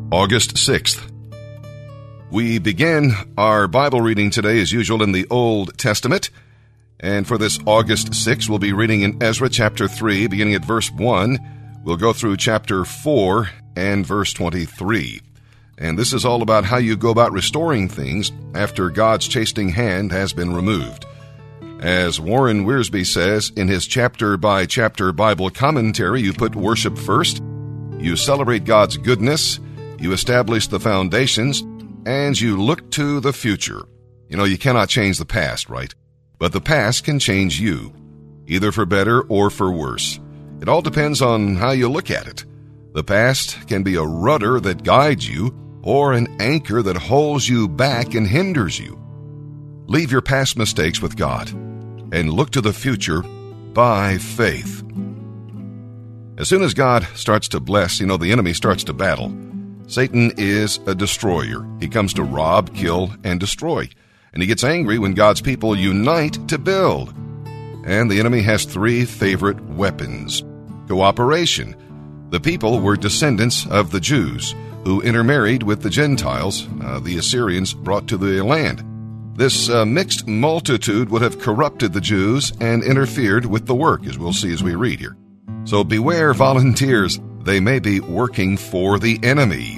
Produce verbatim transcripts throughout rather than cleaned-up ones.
August sixth. We begin our Bible reading today as usual in the Old Testament. And for this August sixth, we'll be reading in Ezra chapter three, beginning at verse one. We'll go through chapter four and verse twenty-three. And this is all about how you go about restoring things after God's chastening hand has been removed. As Warren Wiersbe says in his chapter-by-chapter Bible commentary, you put worship first, you celebrate God's goodness, you establish the foundations, and you look to the future. You know, you cannot change the past, right? But the past can change you, either for better or for worse. It all depends on how you look at it. The past can be a rudder that guides you, or an anchor that holds you back and hinders you. Leave your past mistakes with God and look to the future by faith. As soon as God starts to bless, you know, the enemy starts to battle. Satan is a destroyer. He comes to rob, kill, and destroy. And he gets angry when God's people unite to build. And the enemy has three favorite weapons. Cooperation. The people were descendants of the Jews, who intermarried with the Gentiles, uh, the Assyrians brought to the land. This uh, mixed multitude would have corrupted the Jews and interfered with the work, as we'll see as we read here. So beware, volunteers. They may be working for the enemy.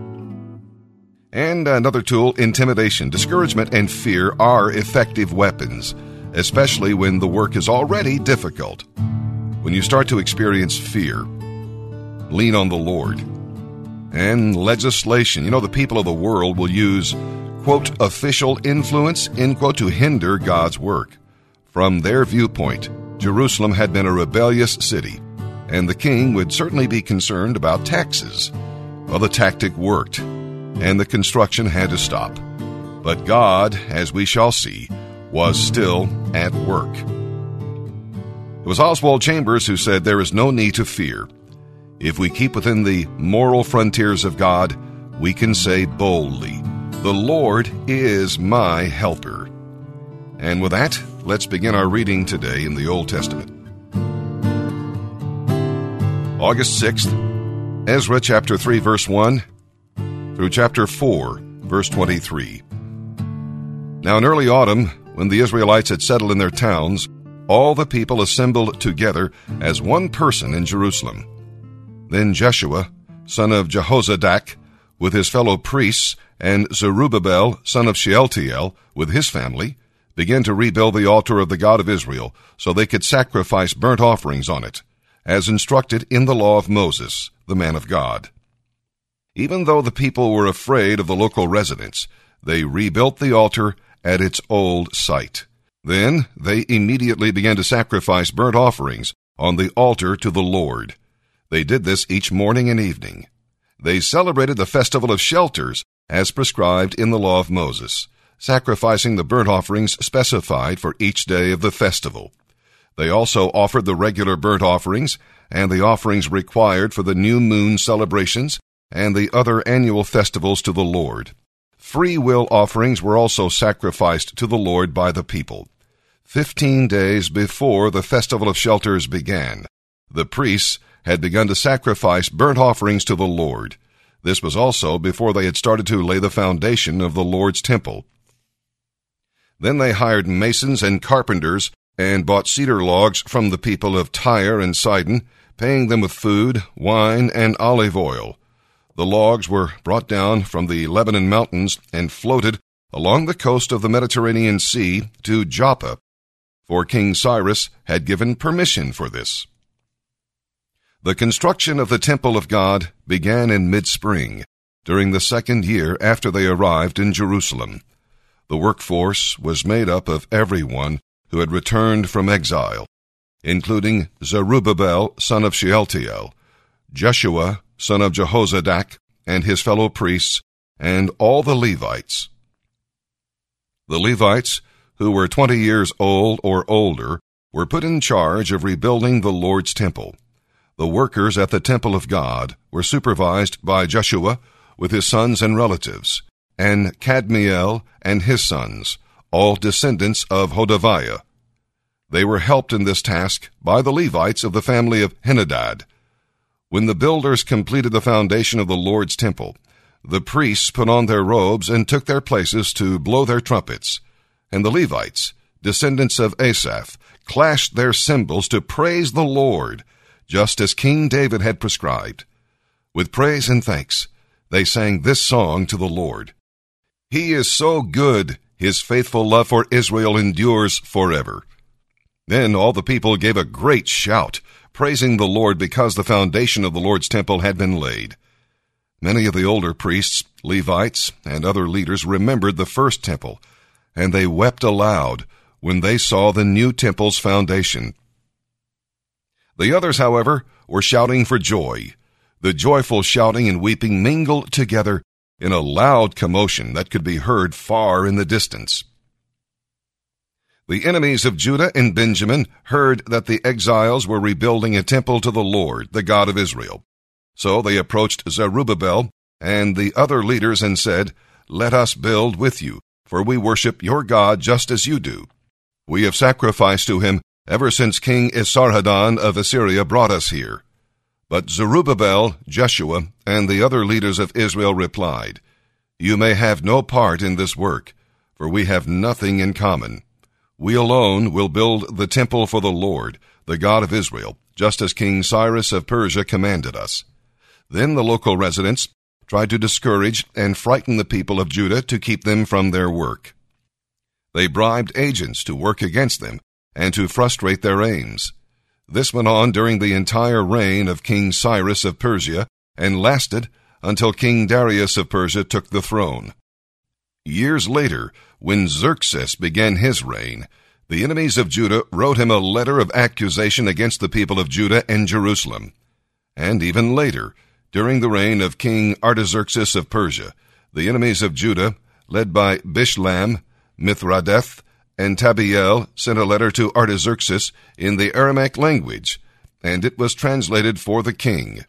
And another tool, intimidation. Discouragement and fear are effective weapons, especially when the work is already difficult. When you start to experience fear, lean on the Lord. And legislation. You know, the people of the world will use, quote, official influence, end quote, to hinder God's work. From their viewpoint, Jerusalem had been a rebellious city, and the king would certainly be concerned about taxes. Well, the tactic worked, and the construction had to stop. But God, as we shall see, was still at work. It was Oswald Chambers who said, "There is no need to fear. If we keep within the moral frontiers of God, we can say boldly, 'The Lord is my helper.'" And with that, let's begin our reading today in the Old Testament. August sixth, Ezra chapter three, verse one, through chapter four, verse twenty-three. Now in early autumn, when the Israelites had settled in their towns, all the people assembled together as one person in Jerusalem. Then Jeshua, son of Jehozadak, with his fellow priests, and Zerubbabel, son of Shealtiel, with his family, began to rebuild the altar of the God of Israel, so they could sacrifice burnt offerings on it, as instructed in the law of Moses, the man of God. Even though the people were afraid of the local residents, they rebuilt the altar at its old site. Then they immediately began to sacrifice burnt offerings on the altar to the Lord. They did this each morning and evening. They celebrated the festival of shelters as prescribed in the law of Moses, sacrificing the burnt offerings specified for each day of the festival. They also offered the regular burnt offerings and the offerings required for the new moon celebrations and the other annual festivals to the Lord. Free will offerings were also sacrificed to the Lord by the people. Fifteen days before the festival of shelters began, the priests had begun to sacrifice burnt offerings to the Lord. This was also before they had started to lay the foundation of the Lord's temple. Then they hired masons and carpenters and bought cedar logs from the people of Tyre and Sidon, paying them with food, wine, and olive oil. The logs were brought down from the Lebanon mountains and floated along the coast of the Mediterranean Sea to Joppa, for King Cyrus had given permission for this. The construction of the temple of God began in mid-spring, during the second year after they arrived in Jerusalem. The workforce was made up of everyone who had returned from exile, including Zerubbabel, son of Shealtiel, Jeshua, son of Jehozadak, and his fellow priests, and all the Levites. The Levites, who were twenty years old or older, were put in charge of rebuilding the Lord's temple. The workers at the temple of God were supervised by Jeshua with his sons and relatives, and Kadmiel and his sons, all descendants of Hodaviah. They were helped in this task by the Levites of the family of Henadad. When the builders completed the foundation of the Lord's temple, the priests put on their robes and took their places to blow their trumpets, and the Levites, descendants of Asaph, clashed their cymbals to praise the Lord, just as King David had prescribed. With praise and thanks, they sang this song to the Lord. He is so good, his faithful love for Israel endures forever. Then all the people gave a great shout, praising the Lord because the foundation of the Lord's temple had been laid. Many of the older priests, Levites, and other leaders remembered the first temple, and they wept aloud when they saw the new temple's foundation. The others, however, were shouting for joy. The joyful shouting and weeping mingled together in a loud commotion that could be heard far in the distance. The enemies of Judah and Benjamin heard that the exiles were rebuilding a temple to the Lord, the God of Israel. So they approached Zerubbabel and the other leaders and said, "Let us build with you, for we worship your God just as you do. We have sacrificed to him ever since King Esarhaddon of Assyria brought us here." But Zerubbabel, Jeshua, and the other leaders of Israel replied, "You may have no part in this work, for we have nothing in common. We alone will build the temple for the Lord, the God of Israel, just as King Cyrus of Persia commanded us." Then the local residents tried to discourage and frighten the people of Judah to keep them from their work. They bribed agents to work against them and to frustrate their aims. This went on during the entire reign of King Cyrus of Persia and lasted until King Darius of Persia took the throne. Years later, when Xerxes began his reign, the enemies of Judah wrote him a letter of accusation against the people of Judah and Jerusalem. And even later, during the reign of King Artaxerxes of Persia, the enemies of Judah, led by Bishlam, Mithradeth, and Tabiel, sent a letter to Artaxerxes in the Aramaic language, and it was translated for the king.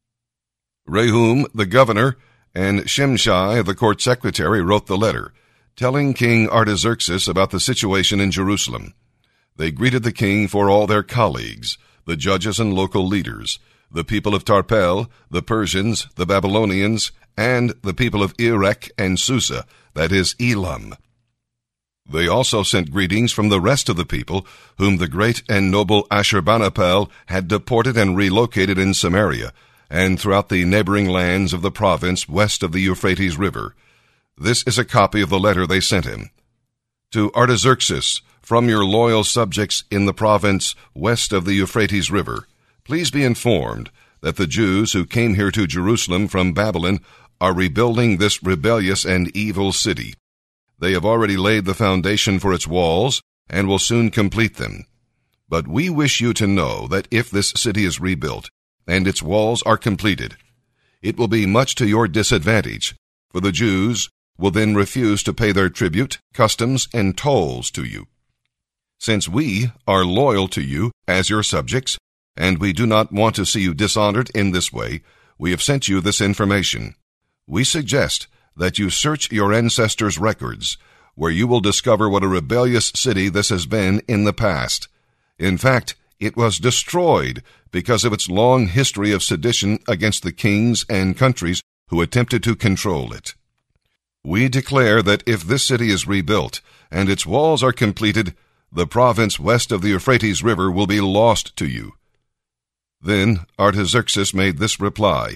Rehum, the governor, and Shimshai, the court secretary, wrote the letter, telling King Artaxerxes about the situation in Jerusalem. They greeted the king for all their colleagues, the judges and local leaders, the people of Tarpel, the Persians, the Babylonians, and the people of Erech and Susa, that is, Elam. They also sent greetings from the rest of the people, whom the great and noble Ashurbanipal had deported and relocated in Samaria, and throughout the neighboring lands of the province west of the Euphrates River. This is a copy of the letter they sent him. To Artaxerxes, from your loyal subjects in the province west of the Euphrates River, please be informed that the Jews who came here to Jerusalem from Babylon are rebuilding this rebellious and evil city. They have already laid the foundation for its walls and will soon complete them. But we wish you to know that if this city is rebuilt and its walls are completed, it will be much to your disadvantage, for the Jews will then refuse to pay their tribute, customs, and tolls to you. Since we are loyal to you as your subjects, and we do not want to see you dishonored in this way, we have sent you this information. We suggest that you search your ancestors' records, where you will discover what a rebellious city this has been in the past. In fact, it was destroyed because of its long history of sedition against the kings and countries who attempted to control it. We declare that if this city is rebuilt and its walls are completed, the province west of the Euphrates River will be lost to you. Then Artaxerxes made this reply.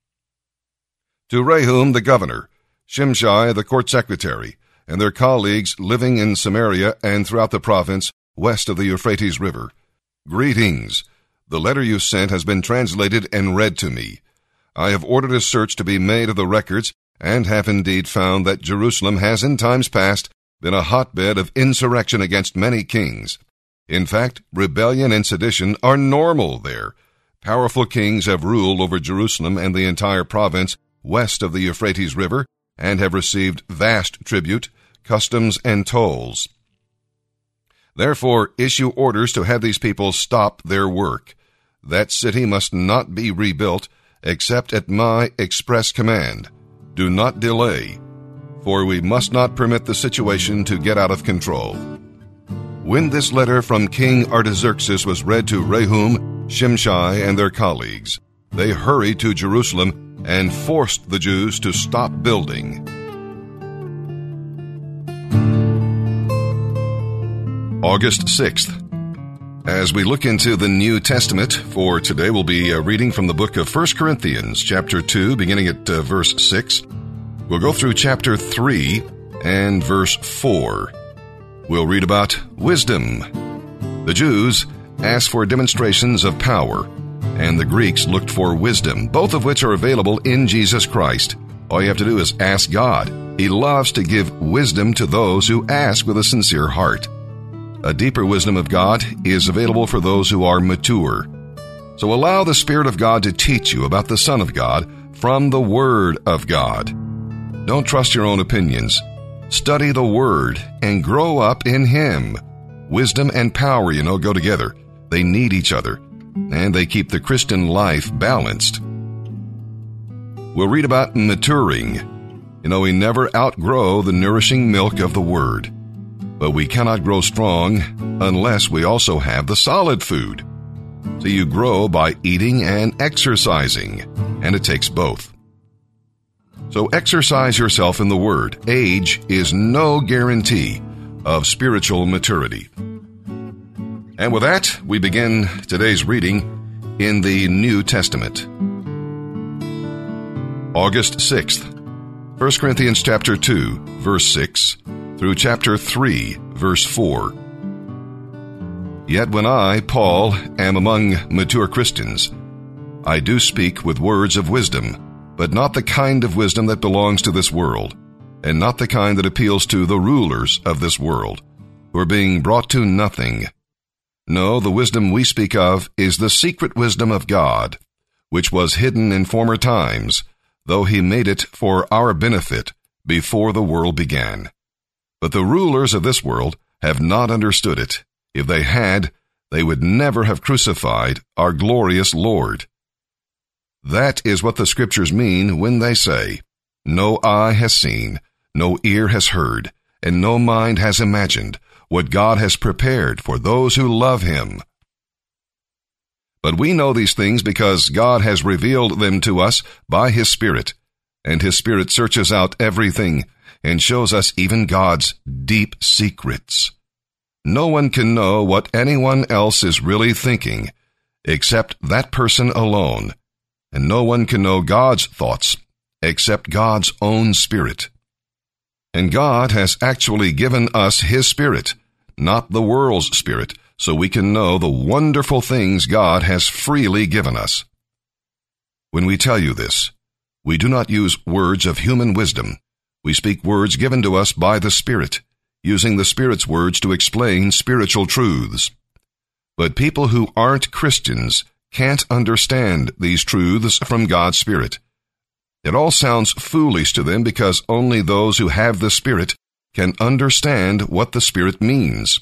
To Rehum the governor, Shimshai the court secretary, and their colleagues living in Samaria and throughout the province west of the Euphrates River, greetings. The letter you sent has been translated and read to me. I have ordered a search to be made of the records and have indeed found that Jerusalem has in times past been a hotbed of insurrection against many kings. In fact, rebellion and sedition are normal there. Powerful kings have ruled over Jerusalem and the entire province west of the Euphrates River, and have received vast tribute, customs, and tolls. Therefore, issue orders to have these people stop their work. That city must not be rebuilt except at my express command. Do not delay, for we must not permit the situation to get out of control. When this letter from King Artaxerxes was read to Rehum, Shimshai, and their colleagues, they hurried to Jerusalem and forced the Jews to stop building. August sixth. As we look into the New Testament for today, we'll be uh, reading from the book of First Corinthians, chapter two, beginning at uh, verse six. We'll go through chapter three and verse four. We'll read about wisdom. The Jews asked for demonstrations of power, and the Greeks looked for wisdom, both of which are available in Jesus Christ. All you have to do is ask God. He loves to give wisdom to those who ask with a sincere heart. A deeper wisdom of God is available for those who are mature. So allow the Spirit of God to teach you about the Son of God from the Word of God. Don't trust your own opinions. Study the Word and grow up in Him. Wisdom and power, you know, go together. They need each other, and they keep the Christian life balanced. We'll read about maturing. You know, we never outgrow the nourishing milk of the Word, but we cannot grow strong unless we also have the solid food. So you grow by eating and exercising, and it takes both. So exercise yourself in the Word. Age is no guarantee of spiritual maturity. And with that, we begin today's reading in the New Testament. August sixth, First Corinthians chapter two, verse six, through chapter three, verse four. Yet when I, Paul, am among mature Christians, I do speak with words of wisdom, but not the kind of wisdom that belongs to this world, and not the kind that appeals to the rulers of this world, who are being brought to nothing. No, the wisdom we speak of is the secret wisdom of God, which was hidden in former times, though He made it for our benefit before the world began. But the rulers of this world have not understood it. If they had, they would never have crucified our glorious Lord. That is what the Scriptures mean when they say, "No eye has seen, no ear has heard, and no mind has imagined what God has prepared for those who love Him." But we know these things because God has revealed them to us by His Spirit, and His Spirit searches out everything and shows us even God's deep secrets. No one can know what anyone else is really thinking except that person alone, and no one can know God's thoughts except God's own Spirit. And God has actually given us His Spirit, not the world's spirit, so we can know the wonderful things God has freely given us. When we tell you this, we do not use words of human wisdom. We speak words given to us by the Spirit, using the Spirit's words to explain spiritual truths. But people who aren't Christians can't understand these truths from God's Spirit. It all sounds foolish to them because only those who have the Spirit can understand what the Spirit means.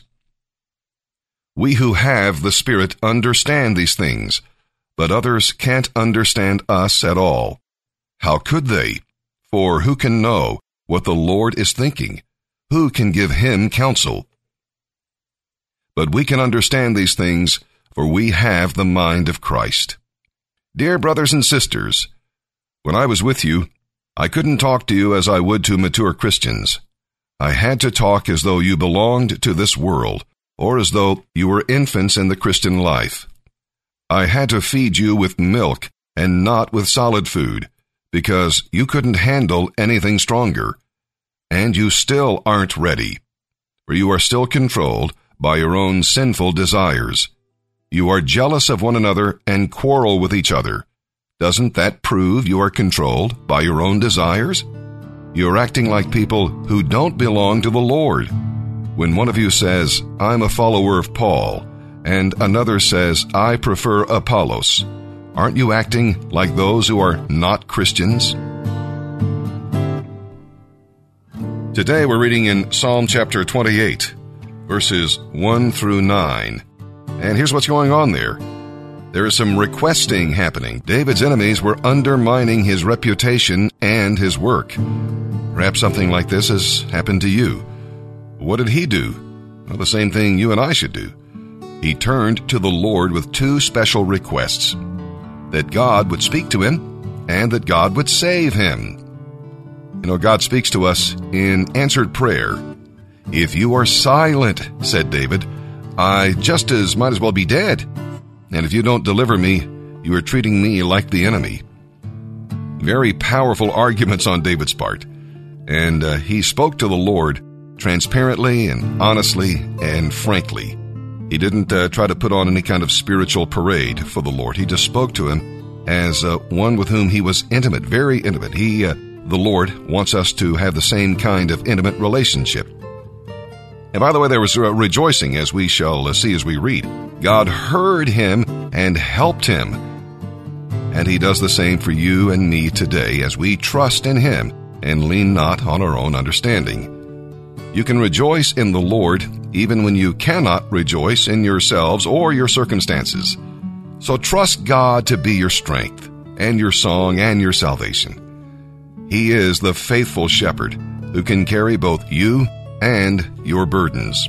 We who have the Spirit understand these things, but others can't understand us at all. How could they? For who can know what the Lord is thinking? Who can give Him counsel? But we can understand these things, for we have the mind of Christ. Dear brothers and sisters, when I was with you, I couldn't talk to you as I would to mature Christians. I had to talk as though you belonged to this world, or as though you were infants in the Christian life. I had to feed you with milk and not with solid food, because you couldn't handle anything stronger. And you still aren't ready, for you are still controlled by your own sinful desires. You are jealous of one another and quarrel with each other. Doesn't that prove you are controlled by your own desires? You're acting like people who don't belong to the Lord. When one of you says, "I'm a follower of Paul," and another says, "I prefer Apollos," aren't you acting like those who are not Christians? Today we're reading in Psalm chapter twenty-eight, verses one through nine. And here's what's going on there. There is some requesting happening. David's enemies were undermining his reputation and his work. Perhaps something like this has happened to you. What did he do? Well, the same thing you and I should do. He turned to the Lord with two special requests: that God would speak to him and that God would save him. You know, God speaks to us in answered prayer. If you are silent, said David, I just as might as well be dead. And if you don't deliver me, you are treating me like the enemy. Very powerful arguments on David's part. And uh, he spoke to the Lord transparently and honestly and frankly. He didn't uh, try to put on any kind of spiritual parade for the Lord. He just spoke to him as uh, one with whom he was intimate, very intimate. He, uh, the Lord, wants us to have the same kind of intimate relationship. And by the way, there was uh, rejoicing, as we shall uh, see as we read. God heard him and helped him. And he does the same for you and me today as we trust in him and lean not on our own understanding. You can rejoice in the Lord even when you cannot rejoice in yourselves or your circumstances. So trust God to be your strength and your song and your salvation. He is the faithful shepherd who can carry both you and your burdens.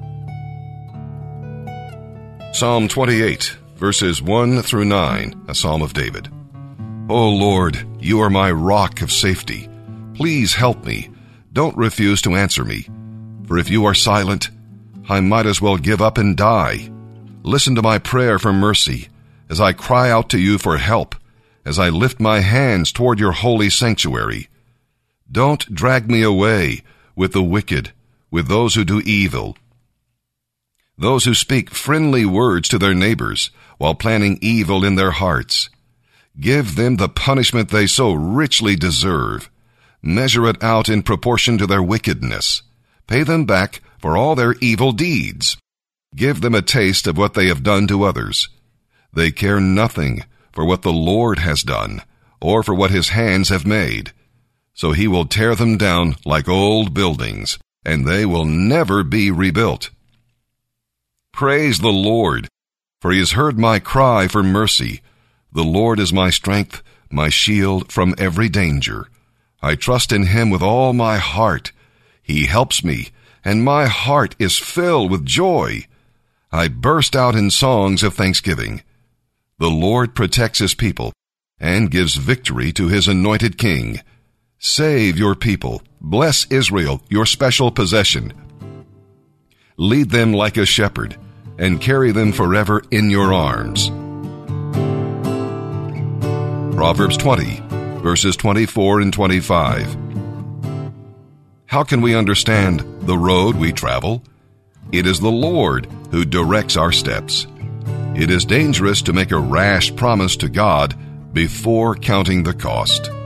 Psalm twenty-eight, verses one through nine, a psalm of David. O Lord, you are my rock of safety. Please help me. Don't refuse to answer me. For if you are silent, I might as well give up and die. Listen to my prayer for mercy as I cry out to you for help, as I lift my hands toward your holy sanctuary. Don't drag me away with the wicked, with those who do evil, those who speak friendly words to their neighbors while planning evil in their hearts. Give them the punishment they so richly deserve. Measure it out in proportion to their wickedness. Pay them back for all their evil deeds. Give them a taste of what they have done to others. They care nothing for what the Lord has done, or for what his hands have made. So he will tear them down like old buildings, and they will never be rebuilt. Praise the Lord, for he has heard my cry for mercy. The Lord is my strength, my shield from every danger. I trust in him with all my heart. He helps me, and my heart is filled with joy. I burst out in songs of thanksgiving. The Lord protects his people and gives victory to his anointed king. Save your people. Bless Israel, your special possession. Lead them like a shepherd and carry them forever in your arms. Proverbs twenty, verses twenty-four and twenty-five. How can we understand the road we travel? It is the Lord who directs our steps. It is dangerous to make a rash promise to God before counting the cost.